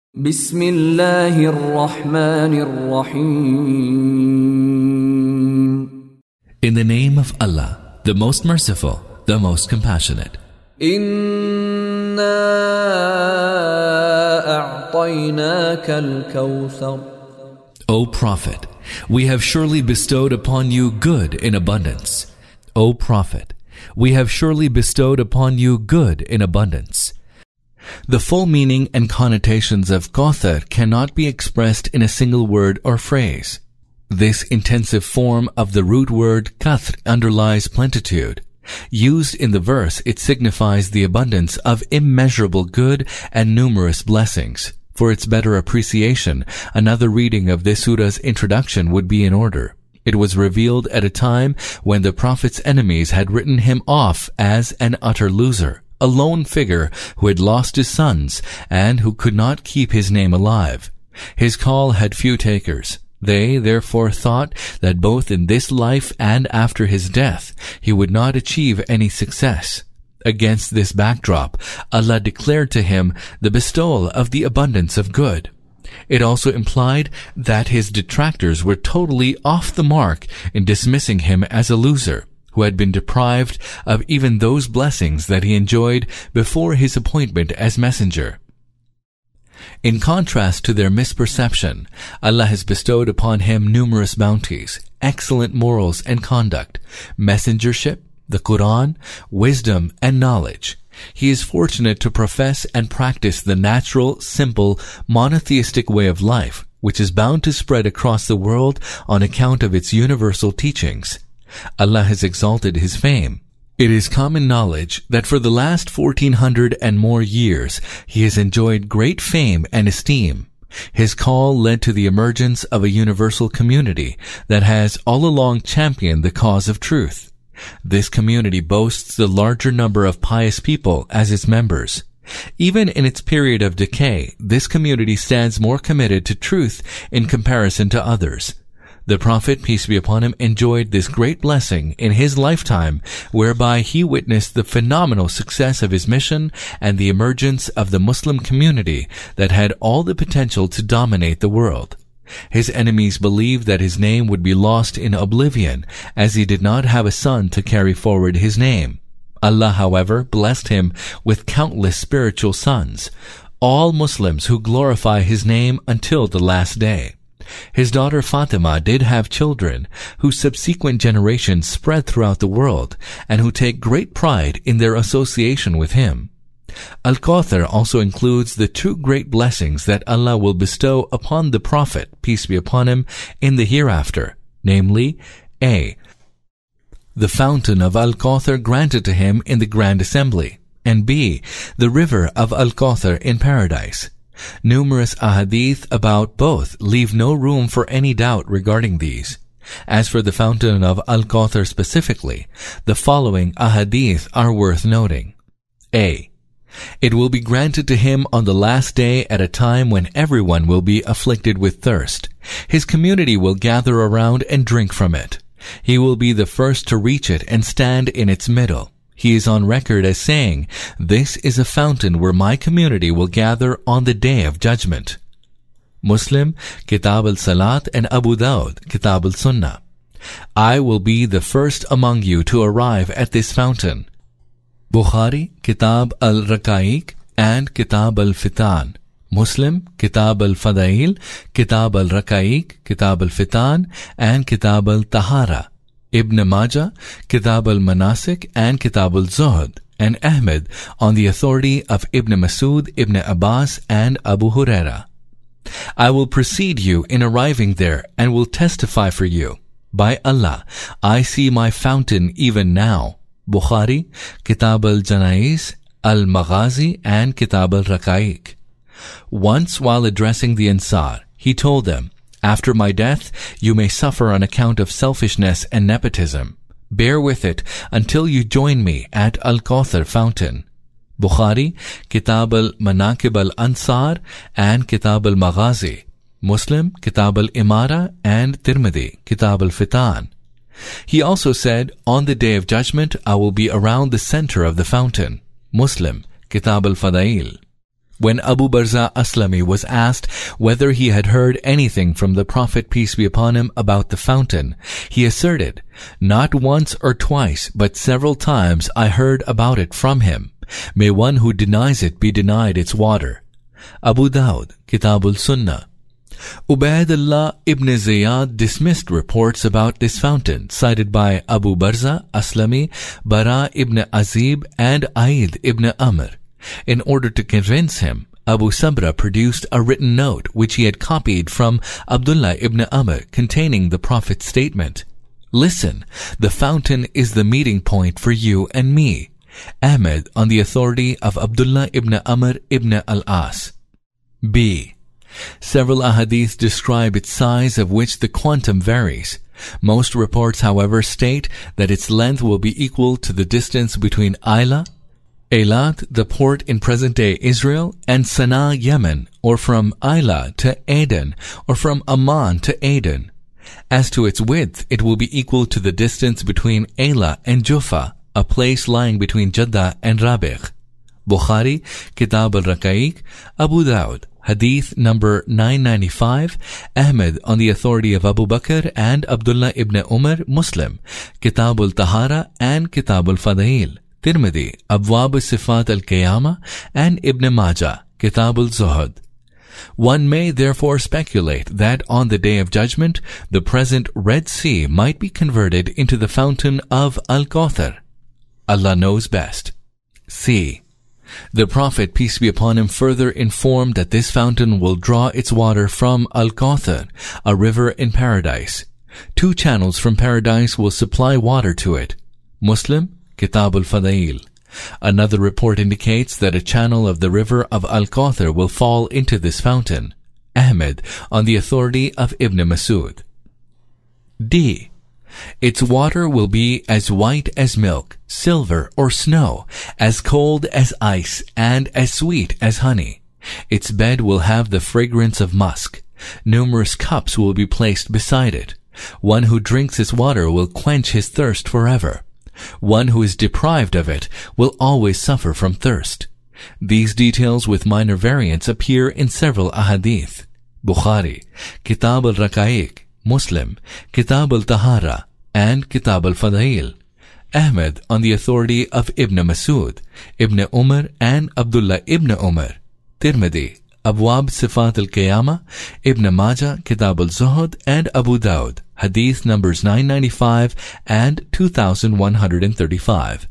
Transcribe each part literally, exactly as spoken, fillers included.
بسم الله الرحمن الرحيم. In the name of Allah, the most merciful, the most compassionate. إنا أعطيناك الكوثر. O Prophet, we have surely bestowed upon you good in abundance. O Prophet, we have surely bestowed upon you good in abundance. The full meaning and connotations of Kauthar cannot be expressed in a single word or phrase. This intensive form of the root word kathr underlies plenitude. Used in the verse, it signifies the abundance of immeasurable good and numerous blessings. For its better appreciation, another reading of this surah's introduction would be in order. It was revealed at a time when the Prophet's enemies had written him off as an utter loser, a lone figure who had lost his sons and who could not keep his name alive. His call had few takers. They therefore thought that both in this life and after his death he would not achieve any success. Against this backdrop, Allah declared to him the bestowal of the abundance of good. It also implied that his detractors were totally off the mark in dismissing him as a loser, who had been deprived of even those blessings that he enjoyed before his appointment as messenger. In contrast to their misperception, Allah has bestowed upon him numerous bounties, excellent morals and conduct, messengership, the Quran, wisdom, and knowledge. He is fortunate to profess and practice the natural, simple, monotheistic way of life, which is bound to spread across the world on account of its universal teachings. Allah has exalted his fame. It is common knowledge that for the last fourteen hundred and more years he has enjoyed great fame and esteem. His call led to the emergence of a universal community that has all along championed the cause of truth. This community boasts the larger number of pious people as its members. Even in its period of decay, this community stands more committed to truth in comparison to others. The Prophet, peace be upon him, enjoyed this great blessing in his lifetime, whereby he witnessed the phenomenal success of his mission and the emergence of the Muslim community that had all the potential to dominate the world. His enemies believed that his name would be lost in oblivion, as he did not have a son to carry forward his name. Allah, however, blessed him with countless spiritual sons, all Muslims who glorify his name until the last day. His daughter Fatima did have children, whose subsequent generations spread throughout the world, and who take great pride in their association with him. Al-Kauthar also includes the two great blessings that Allah will bestow upon the Prophet, peace be upon him, in the hereafter, namely, A. the fountain of Al-Kauthar granted to him in the Grand Assembly, and B. the river of Al-Kauthar in paradise. Numerous ahadith about both leave no room for any doubt regarding these. As for the fountain of Al-Kauthar specifically, the following ahadith are worth noting. A. It will be granted to him on the last day at a time when everyone will be afflicted with thirst. His community will gather around and drink from it. He will be the first to reach it and stand in its middle. He is on record as saying, "This is a fountain where my community will gather on the day of judgment." Muslim, Kitab al-Salat, and Abu Dawud, Kitab al-Sunnah. I will be the first among you to arrive at this fountain. Bukhari, Kitab al-Raqaiq, and Kitab al-Fitan. Muslim, Kitab al-Fadail, Kitab al-Raqaiq, Kitab al-Fitan, and Kitab al-Tahara. Ibn Majah, Kitab al-Manasik, and Kitab al-Zuhd, and Ahmed on the authority of Ibn Masud, Ibn Abbas, and Abu Huraira. I will precede you in arriving there and will testify for you. By Allah, I see my fountain even now. Bukhari, Kitab al-Janais, al-Maghazi, and Kitab al-Raqaiq. Once while addressing the Ansar, he told them, "After my death, you may suffer on account of selfishness and nepotism. Bear with it until you join me at Al-Kauthar fountain." Bukhari, Kitab al-Manaqib al-Ansar, and Kitab al-Maghazi. Muslim, Kitab al-Imara, and Tirmidhi, Kitab al-Fitan. He also said, "On the day of judgment, I will be around the center of the fountain." Muslim, Kitab al-Fadail. When Abu Barza Aslami was asked whether he had heard anything from the Prophet, peace be upon him, about the fountain, he asserted, "Not once or twice, but several times I heard about it from him. May one who denies it be denied its water." Abu Dawud, Kitab al-Sunnah. Ubaidullah ibn Ziyad dismissed reports about this fountain cited by Abu Barza Aslami, Bara ibn Azib, and Aid ibn Amr. In order to convince him, Abu Sabra produced a written note which he had copied from Abdullah ibn Amr containing the Prophet's statement, "Listen, the fountain is the meeting point for you and me." Ahmed on the authority of Abdullah ibn Amr ibn al-As. B. Several ahadith describe its size, of which the quantum varies. Most reports, however, state that its length will be equal to the distance between Ayla, Eilat, the port in present-day Israel, and Sana'a, Yemen, or from Ayla to Aden, or from Amman to Aden. As to its width, it will be equal to the distance between Ayla and Jufa, a place lying between Jeddah and Rabigh. Bukhari, Kitab al-Raqaiq. Abu Dawud, Hadith number nine ninety-five. Ahmed on the authority of Abu Bakr and Abdullah ibn Umar. Muslim, Kitab al-Tahara and Kitab al-Fadail. Tirmidhi, Abwab al-Sifat al-Qiyamah, and Ibn Majah, Kitab al-Zuhud. One may therefore speculate that on the Day of Judgment, the present Red Sea might be converted into the fountain of Al-Kawthar. Allah knows best. C. The Prophet, peace be upon him, further informed that this fountain will draw its water from Al-Kawthar, a river in paradise. Two channels from paradise will supply water to it. Muslim, Kitab al-Fadail. Another report indicates that a channel of the river of Al-Kawthar will fall into this fountain. Ahmed on the authority of Ibn Masud. D. Its water will be as white as milk, silver or snow, as cold as ice, and as sweet as honey. Its bed will have the fragrance of musk. Numerous cups will be placed beside it. One who drinks its water will quench his thirst forever. One who is deprived of it will always suffer from thirst. These details with minor variants appear in several ahadith. Bukhari, Kitab al-Raqaiq. Muslim, Kitab al-Tahara, and Kitab al-Fadail. Ahmed on the authority of Ibn Masud, Ibn Umar, and Abdullah ibn Umar. Tirmidhi, Abwab Sifat al-Qiyamah, Ibn Majah, Kitab al-Zuhud, and Abu Dawud, Hadith numbers nine ninety-five and two thousand one hundred thirty-five.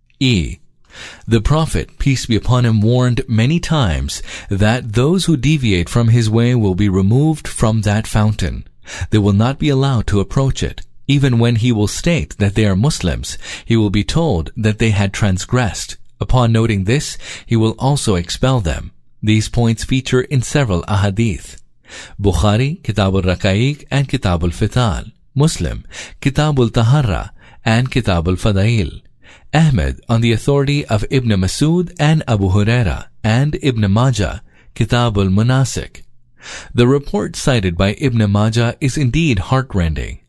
E. The Prophet, peace be upon him, warned many times that those who deviate from his way will be removed from that fountain. They will not be allowed to approach it. Even when he will state that they are Muslims, he will be told that they had transgressed. Upon noting this, he will also expel them. These points feature in several ahadith. Bukhari, Kitab al-Raqaiq, and Kitab al-Fitan. Muslim, Kitab al-Tahara, and Kitab al-Fadail. Ahmed on the authority of Ibn Masud and Abu Huraira, and Ibn Majah, Kitab al-Munasik. The report cited by Ibn Majah is indeed heartrending.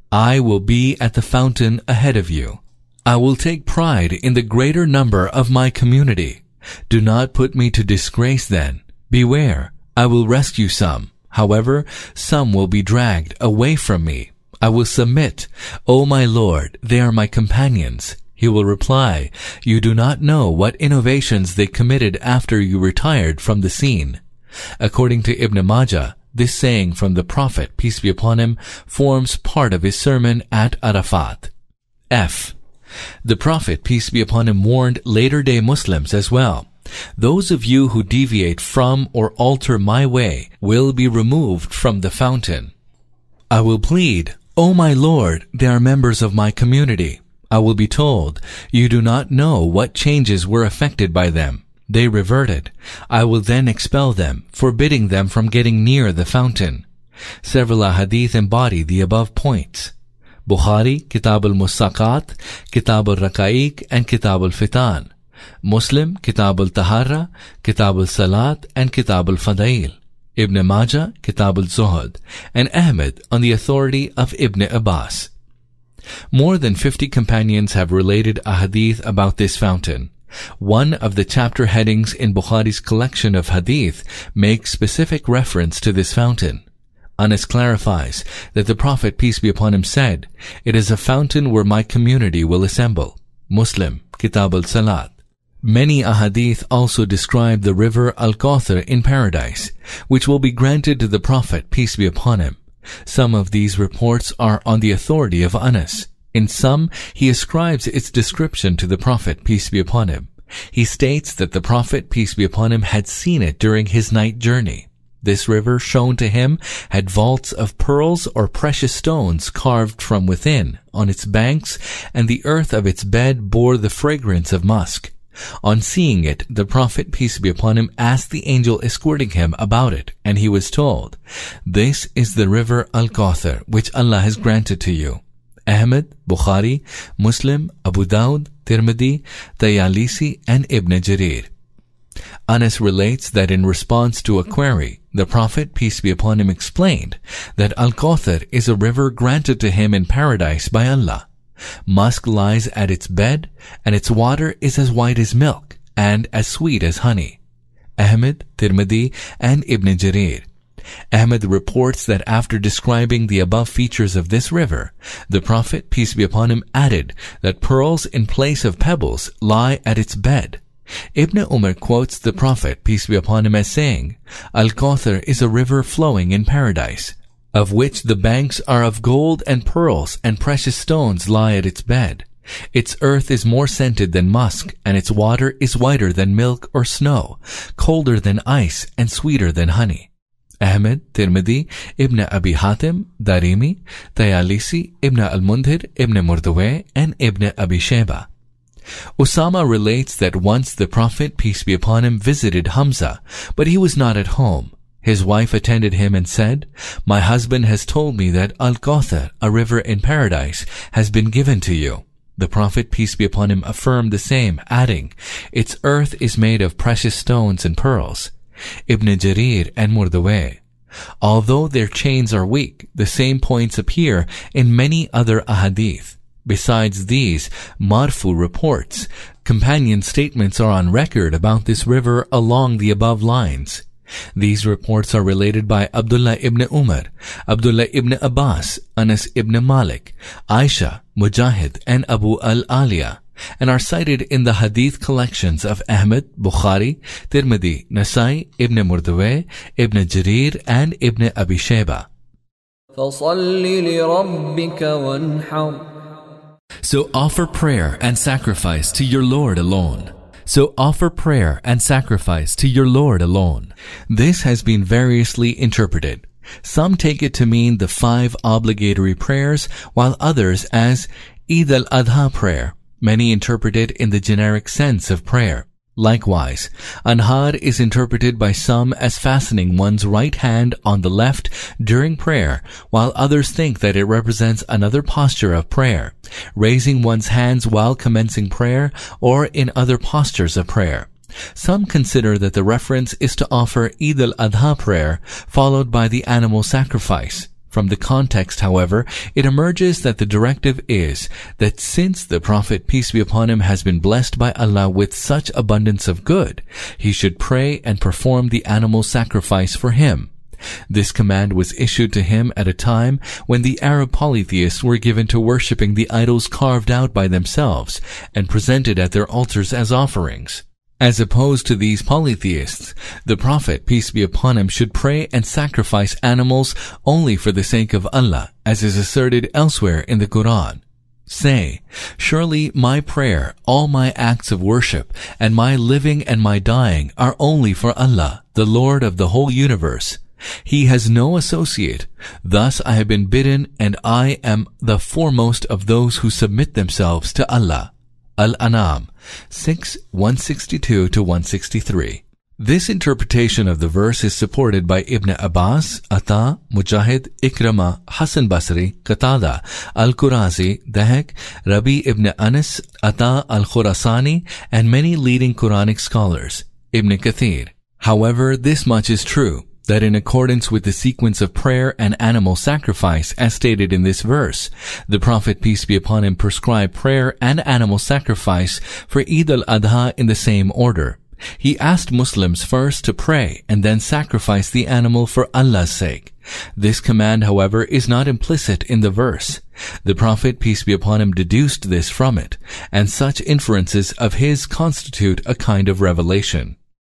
I will be at the fountain ahead of you. I will take pride in the greater number of my community. Do not put me to disgrace then. Beware, I will rescue some. However, some will be dragged away from me. I will submit. O my Lord, they are my companions. He will reply, you do not know what innovations they committed after you retired from the scene. According to Ibn Majah, this saying from the Prophet, peace be upon him, forms part of his sermon at Arafat. F. The Prophet, peace be upon him, warned later-day Muslims as well. Those of you who deviate from or alter my way will be removed from the fountain. I will plead, O my Lord, they are members of my community. I will be told, you do not know what changes were effected by them. They reverted. I will then expel them, forbidding them from getting near the fountain. Several ahadith embody the above points. Bukhari, Kitab al-Musaqat, Kitab al-Raqaiq, and Kitab al-Fitan. Muslim, Kitab al-Tahara, Kitab al-Salat, and Kitab al-Fadail. Ibn Majah, Kitab al-Zuhud, and Ahmed on the authority of Ibn Abbas. More than fifty companions have related ahadith about this fountain. One of the chapter headings in Bukhari's collection of hadith makes specific reference to this fountain. Anas clarifies that the Prophet, peace be upon him, said, "It is a fountain where my community will assemble." Muslim, Kitab al-Salat. Many ahadith also describe the river Al-Kawthar in paradise, which will be granted to the Prophet, peace be upon him. Some of these reports are on the authority of Anas. In some, he ascribes its description to the Prophet, peace be upon him. He states that the Prophet, peace be upon him, had seen it during his night journey. This river, shown to him, had vaults of pearls or precious stones carved from within on its banks, and the earth of its bed bore the fragrance of musk. On seeing it, the Prophet, peace be upon him, asked the angel escorting him about it, and he was told, "This is the river Al-Kawthar, which Allah has granted to you." Ahmad, Bukhari, Muslim, Abu Dawud, Tirmidhi, Tayalisi, and Ibn Jarir. Anas relates that in response to a query, the Prophet, peace be upon him, explained that Al-Kawthar is a river granted to him in paradise by Allah. Musk lies at its bed, and its water is as white as milk and as sweet as honey. Ahmad, Tirmidhi, and Ibn Jarir. Ahmad reports that after describing the above features of this river, the Prophet, peace be upon him, added that pearls in place of pebbles lie at its bed. Ibn Umar quotes the Prophet, peace be upon him, as saying, "Al-Kawthar is a river flowing in paradise, of which the banks are of gold and pearls, and precious stones lie at its bed. Its earth is more scented than musk, and its water is whiter than milk or snow, colder than ice, and sweeter than honey." Ahmad, Tirmidhi, Ibn Abi Hatim, Darimi, Tayalisi, Ibn al-Mundhir, Ibn Murdaweh, and Ibn Abi Shayba. Usama relates that once the Prophet, peace be upon him, visited Hamza, but he was not at home. His wife attended him and said, "My husband has told me that Al-Kawthar, a river in paradise, has been given to you." The Prophet, peace be upon him, affirmed the same, adding, "Its earth is made of precious stones and pearls." Ibn Jarir and Murdaweh. Although their chains are weak, the same points appear in many other ahadith. Besides these marfu reports, companion statements are on record about this river along the above lines. These reports are related by Abdullah ibn Umar, Abdullah ibn Abbas, Anas ibn Malik, Aisha, Mujahid, and Abu al-Aliya, and are cited in the hadith collections of Ahmad, Bukhari, Tirmidhi, Nasai, Ibn Murdaweh, Ibn Jarir, and Ibn Abi Shayba. فَصَلِّ لِرَبِّكَ وَانْحَرْ. So offer prayer and sacrifice to your Lord alone. So offer prayer and sacrifice to your Lord alone. This has been variously interpreted. Some take it to mean the five obligatory prayers, while others as Eid al-Adha prayer. Many interpret it in the generic sense of prayer. Likewise, Anhar is interpreted by some as fastening one's right hand on the left during prayer, while others think that it represents another posture of prayer, raising one's hands while commencing prayer or in other postures of prayer. Some consider that the reference is to offer Eid al-Adha prayer, followed by the animal sacrifice. From the context, however, it emerges that the directive is that since the Prophet, peace be upon him, has been blessed by Allah with such abundance of good, he should pray and perform the animal sacrifice for him. This command was issued to him at a time when the Arab polytheists were given to worshipping the idols carved out by themselves and presented at their altars as offerings. As opposed to these polytheists, the Prophet, peace be upon him, should pray and sacrifice animals only for the sake of Allah, as is asserted elsewhere in the Quran. Say, surely my prayer, all my acts of worship, and my living and my dying are only for Allah, the Lord of the whole universe. He has no associate. Thus I have been bidden, and I am the foremost of those who submit themselves to Allah. Al-An'am six, one sixty-two to one sixty-three. This interpretation of the verse is supported by Ibn Abbas, Ata, Mujahid, Ikrama, Hassan Basri, Qatada, Al-Qurazi, Dahak, Rabi ibn Anas, Ata al-Khurasani, and many leading Quranic scholars. Ibn Kathir. However, this much is true. that in accordance with the sequence of prayer and animal sacrifice as stated in this verse, the Prophet, peace be upon him, prescribed prayer and animal sacrifice for Eid al-Adha in the same order. He asked Muslims first to pray and then sacrifice the animal for Allah's sake. This command, however, is not implicit in the verse. The Prophet, peace be upon him, deduced this from it, and such inferences of his constitute a kind of revelation.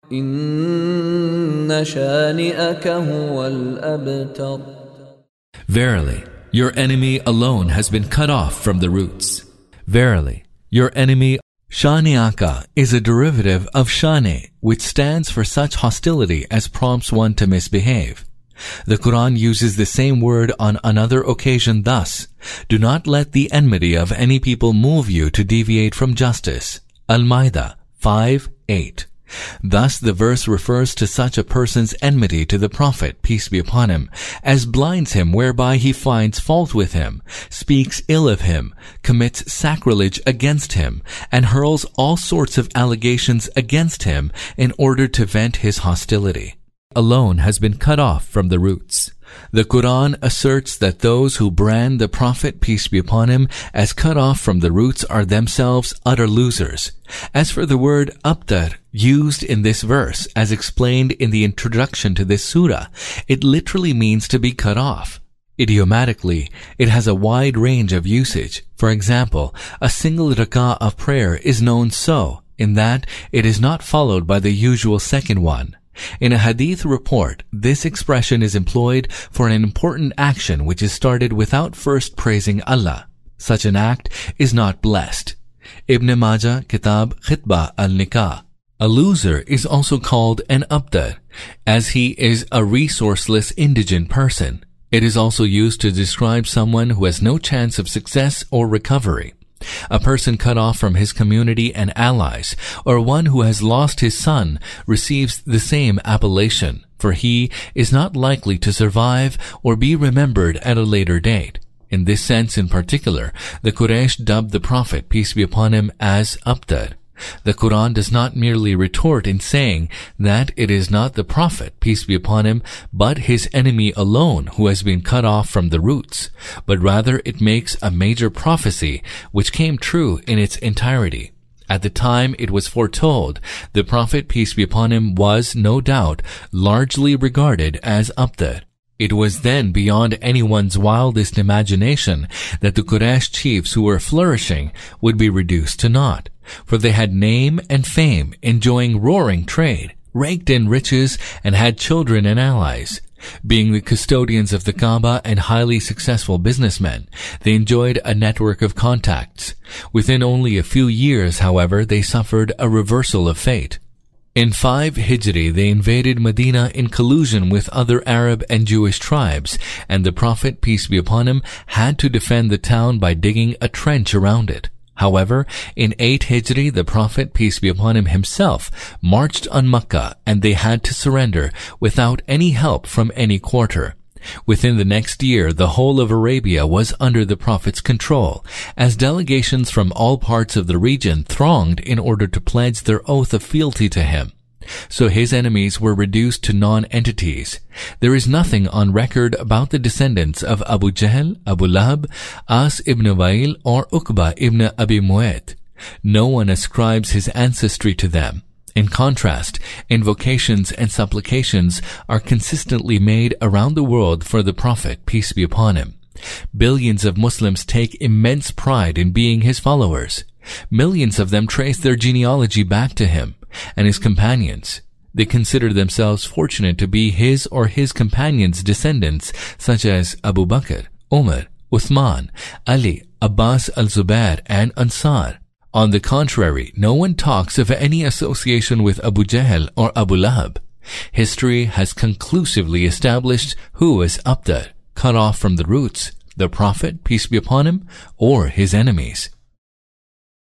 Verily, your enemy alone has been cut off from the roots. Verily, your enemy Shani'aka is a derivative of shani, which stands for such hostility as prompts one to misbehave. The Quran uses the same word on another occasion thus: do not let the enmity of any people move you to deviate from justice. Al-Ma'idah five eight. Thus the verse refers to such a person's enmity to the Prophet, peace be upon him, as blinds him whereby he finds fault with him, speaks ill of him, commits sacrilege against him, and hurls all sorts of allegations against him in order to vent his hostility. Alone has been cut off from the roots. The Quran asserts that those who brand the Prophet, peace be upon him, as cut off from the roots are themselves utter losers. As for the word abtar used in this verse, as explained in the introduction to this surah, it literally means to be cut off. Idiomatically, it has a wide range of usage. For example, a single rak'ah of prayer is known so, in that it is not followed by the usual second one. In a hadith report, this expression is employed for an important action which is started without first praising Allah. Such an act is not blessed. Ibn Majah, Kitab Khitbah al-Nikah. A loser is also called an abtar, as he is a resourceless, indigent person. It is also used to describe someone who has no chance of success or recovery. A person cut off from his community and allies, or one who has lost his son, receives the same appellation, for he is not likely to survive or be remembered at a later date. In this sense in particular, the Quraysh dubbed the Prophet, peace be upon him, as abtar. The Quran does not merely retort in saying that it is not the Prophet, peace be upon him, but his enemy alone who has been cut off from the roots, but rather it makes a major prophecy which came true in its entirety. At the time it was foretold, the Prophet, peace be upon him, was, no doubt, largely regarded as abtar. It was then beyond anyone's wildest imagination that the Quraysh chiefs who were flourishing would be reduced to naught, for they had name and fame, enjoying roaring trade, raked in riches, and had children and allies. Being the custodians of the Kaaba and highly successful businessmen, they enjoyed a network of contacts. Within only a few years, however, they suffered a reversal of fate. In five Hijri, they invaded Medina in collusion with other Arab and Jewish tribes, and the Prophet, peace be upon him, had to defend the town by digging a trench around it. However, in eight Hijri, the Prophet, peace be upon him, himself marched on Makkah, and they had to surrender without any help from any quarter. Within the next year, the whole of Arabia was under the Prophet's control, as delegations from all parts of the region thronged in order to pledge their oath of fealty to him. So his enemies were reduced to non-entities. There is nothing on record about the descendants of Abu Jahl, Abu Lahab, As ibn Wa'il, or Uqba ibn Abi Mu'ayt. No one ascribes his ancestry to them. In contrast, invocations and supplications are consistently made around the world for the Prophet, peace be upon him. Billions of Muslims take immense pride in being his followers. Millions of them trace their genealogy back to him and his companions. They consider themselves fortunate to be his or his companions' descendants, such as Abu Bakr, Umar, Uthman, Ali, Abbas al-Zubair, and Ansar. On the contrary, no one talks of any association with Abu Jahl or Abu Lahab. History has conclusively established who was abtar, cut off from the roots, the Prophet, peace be upon him, or his enemies.